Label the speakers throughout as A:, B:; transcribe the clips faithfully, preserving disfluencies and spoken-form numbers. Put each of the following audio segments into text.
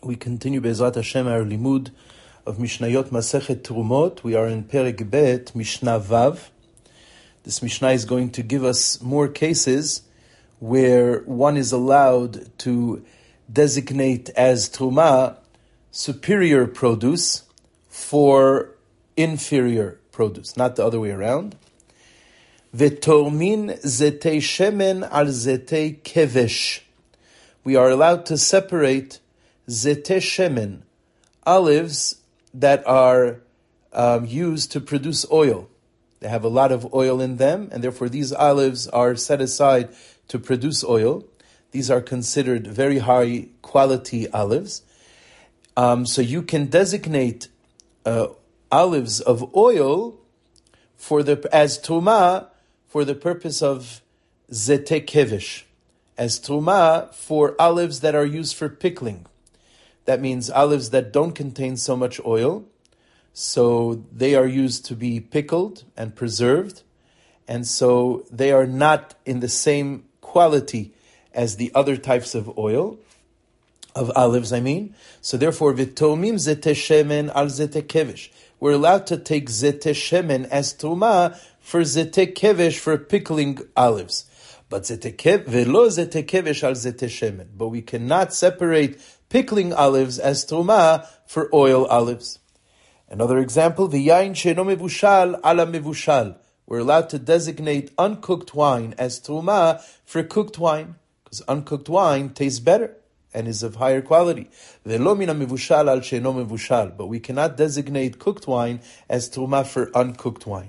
A: We continue Be'ezrat Hashem our limud of Mishnayot Masechet Trumot. We are in Perek Bet, Mishnah Vav. This Mishnah is going to give us more cases where one is allowed to designate as Truma superior produce for inferior produce, not the other way around. V'tormin zetei shemen al zetei kevesh. We are allowed to separate zetei shemen, olives that are um, used to produce oil. They have a lot of oil in them, and therefore these olives are set aside to produce oil. These are considered very high quality olives. Um, so you can designate uh, olives of oil for the as truma for the purpose of zetei kevesh, as truma for olives that are used for pickling. That means olives that don't contain so much oil, so they are used to be pickled and preserved, and so they are not in the same quality as the other types of oil, of olives, I mean. So therefore, v'tomim zetei shemen al zetei kevesh. We're allowed to take zetei shemen as truma for zetei kevesh for pickling olives. But zetei kevesh, velo zetei kevesh al zetei shemen. But we cannot separate pickling olives as truma for oil olives. Another example, v'yayin she'eno mevushal ala mevushal. We're allowed to designate uncooked wine as truma for cooked wine, because uncooked wine tastes better and is of higher quality. V'lo mina mevushal al she'eno mevushal. But we cannot designate cooked wine as truma for uncooked wine.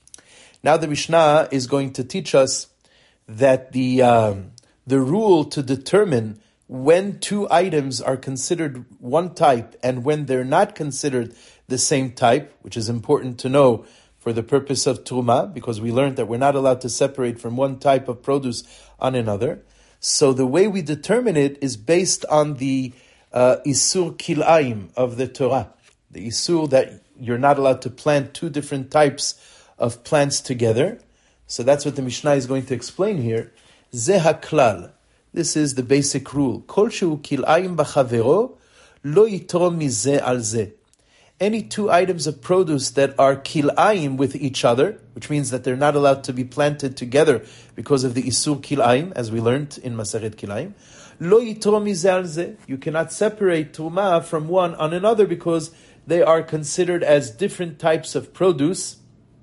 A: Now the Mishnah is going to teach us that the um, the rule to determine when two items are considered one type and when they're not considered the same type, which is important to know for the purpose of Truma, because we learned that we're not allowed to separate from one type of produce on another. So the way we determine it is based on the uh, Isur Kil'ayim of the Torah. The Isur that you're not allowed to plant two different types of plants together. So that's what the Mishnah is going to explain here. Ze haklal. This is the basic rule. Kol shehu kil'ayim b'chavero, lo yitrom mizeh al zeh. Any two items of produce that are kil'ayim with each other, which means that they're not allowed to be planted together because of the isur kil'ayim, as we learned in Masechet Kil'ayim, lo yitrom mizeh al zeh. You cannot separate truma from one on another because they are considered as different types of produce,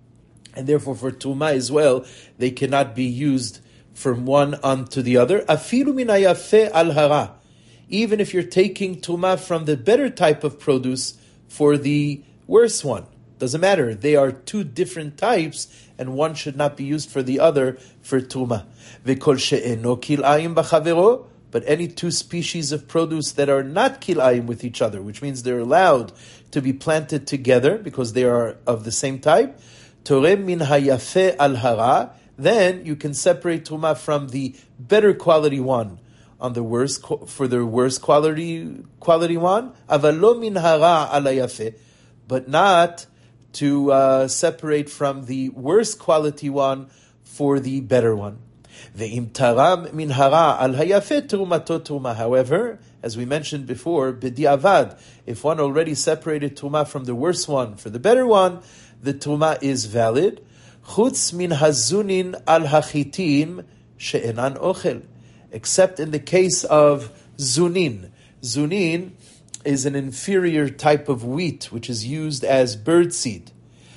A: and therefore for truma as well, they cannot be used from one onto the other. Afilu min hayafeh al hara. Even if you're taking truma from the better type of produce for the worse one. Doesn't matter. They are two different types, and one should not be used for the other for truma. V'kol she'eno kil'ayim b'chavero. But any two species of produce that are not kil'ayim with each other, which means they're allowed to be planted together because they are of the same type, torem min hayafeh al hara, then you can separate truma from the better quality one on the worst for the worst quality quality one. Avalo min hara al hayafeh, but not to uh, separate from the worst quality one for the better one. Ve'im taram min hara al hayafeh trumato truma. However, as we mentioned before, b'di'avad, if one already separated truma from the worst one for the better one, the truma is valid. Chutz min hazunin al hachitim she'enan ochel. Except in the case of zunin. Zunin is an inferior type of wheat which is used as birdseed.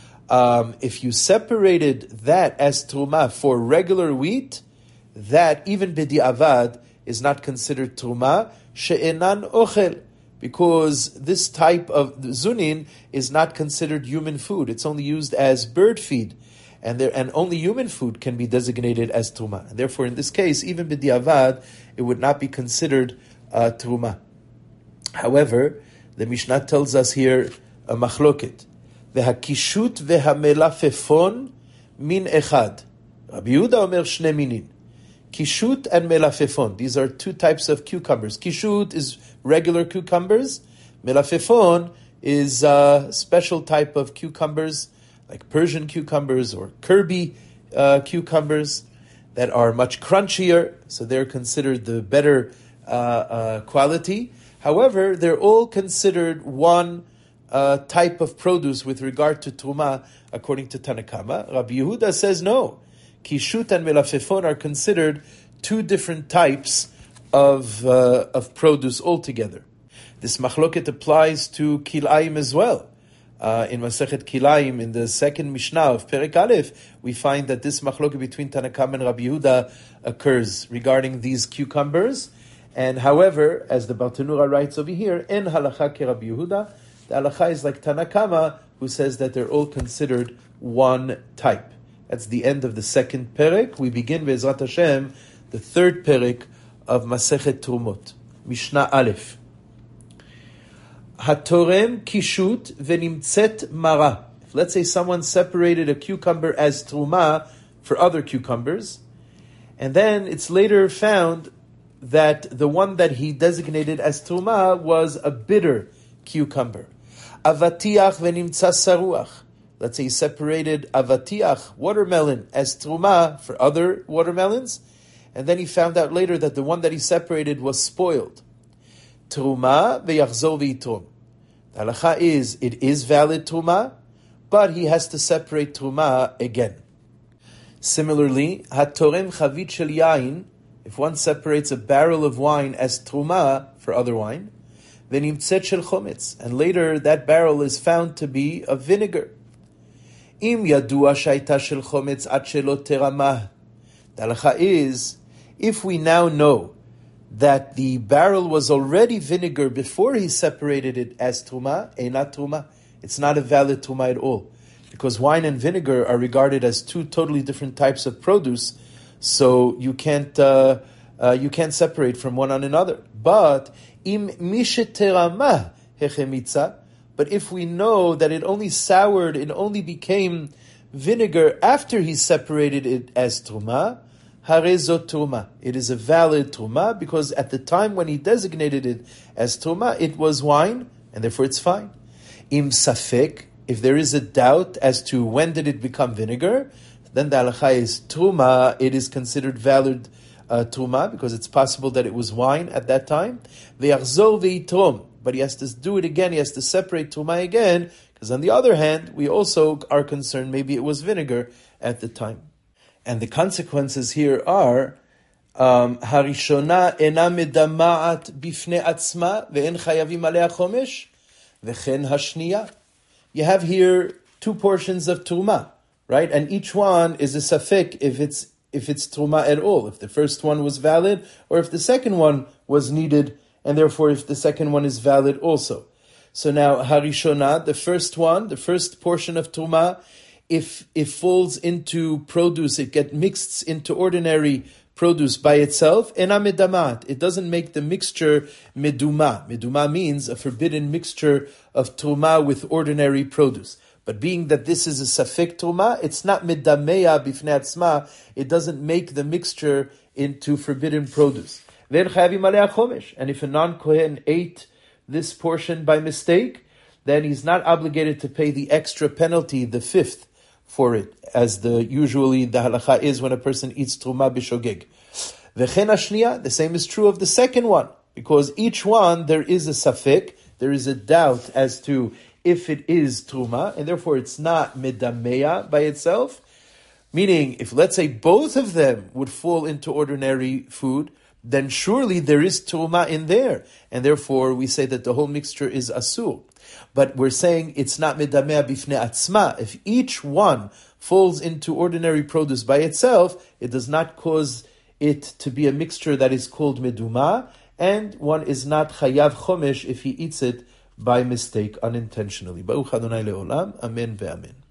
A: Um, if you separated that as truma for regular wheat, that even b'di'avad is not considered truma she'enan ochel, because this type of zunin is not considered human food. It's only used as bird feed. And there, and only human food can be designated as truma. And therefore, in this case, even b'di'avad, it would not be considered uh, truma. However, the Mishnah tells us here a machloket. V'hakishut v'hamelafefon min echad. Rabbi Yehuda omer shne minin. Kishut and melafefon. These are two types of cucumbers. Kishut is regular cucumbers. Melafefon is a special type of cucumbers, like Persian cucumbers or Kirby uh, cucumbers that are much crunchier, so they're considered the better uh, uh, quality. However, they're all considered one uh, type of produce with regard to Truma, according to Tanakama. Rabbi Yehuda says no. Kishut and Melafefon are considered two different types of uh, of produce altogether. This machloket applies to kilayim as well. Uh, in Masechet Kilayim, in the second Mishnah of Perek Aleph, we find that this machloket between Tanakam and Rabbi Yehuda occurs regarding these cucumbers. And however, as the Bartenura writes over here, en halacha ke Rabbi Yehuda, the halacha is like Tanakama, who says that they're all considered one type. That's the end of the second Perek. We begin Be'ezrat Hashem, the third Perek of Masechet Trumot, Mishnah Aleph. Hatorem kishut venimtzet mara. If let's say someone separated a cucumber as truma for other cucumbers, and then it's later found that the one that he designated as truma was a bitter cucumber. Avatiach venimtza saruach. Let's say he separated avatiach, watermelon, as truma for other watermelons, and then he found out later that the one that he separated was spoiled. Truma veyachzor v'yitrom. The halacha is, it is valid truma, but he has to separate truma again. Similarly, hatorem chavit shel yain, if one separates a barrel of wine as truma for other wine, then imtzet shel chometz, and later that barrel is found to be a vinegar. Im yadua shaita shel chometz ad shelo teramah. The halacha is, if we now know that the barrel was already vinegar before he separated it as truma, einat truma, it's not a valid truma at all, because wine and vinegar are regarded as two totally different types of produce, so you can't uh, uh, you can't separate from one on another. But im misheteramah hechemitza, but if we know that it only soured, it only became vinegar after he separated it as truma, harezot truma. It is a valid truma because at the time when he designated it as truma, it was wine, and therefore it's fine. Im safek, if there is a doubt as to when did it become vinegar, then the halacha is truma. It is considered valid uh, truma because it's possible that it was wine at that time. Ve'achzor ve'yitrom, but he has to do it again. He has to separate truma again because on the other hand, we also are concerned maybe it was vinegar at the time. And the consequences here are harishona ena medama'at bifnei atzma ve'en chayavim alea chomesh ve'chen hashniya. You have here two portions of truma, right? And each one is a safek if it's if it's truma at all, if the first one was valid or if the second one was needed, and therefore if the second one is valid also. So now harishona, the first one, the first portion of truma, if it falls into produce, it gets mixed into ordinary produce by itself, ena medamat. It doesn't make the mixture meduma. Meduma means a forbidden mixture of truma with ordinary produce. But being that this is a safek truma, it's not medameya bifnei atzma. It doesn't make the mixture into forbidden produce. Then chayavim alea chomesh. And if a non-kohen ate this portion by mistake, then he's not obligated to pay the extra penalty, the fifth, for it, as the usually the halacha is when a person eats truma b'shogeg. V'chen hashniya, the same is true of the second one, because each one there is a safek, there is a doubt as to if it is truma, and therefore it's not medameya by itself. Meaning, if let's say both of them would fall into ordinary food, then surely there is truma in there, and therefore we say that the whole mixture is asur. But we're saying it's not medamea bifnei atzma. If each one falls into ordinary produce by itself, it does not cause it to be a mixture that is called meduma, and one is not chayav chomesh if he eats it by mistake, unintentionally. Baruch Adonai leolam, amen ve'amen.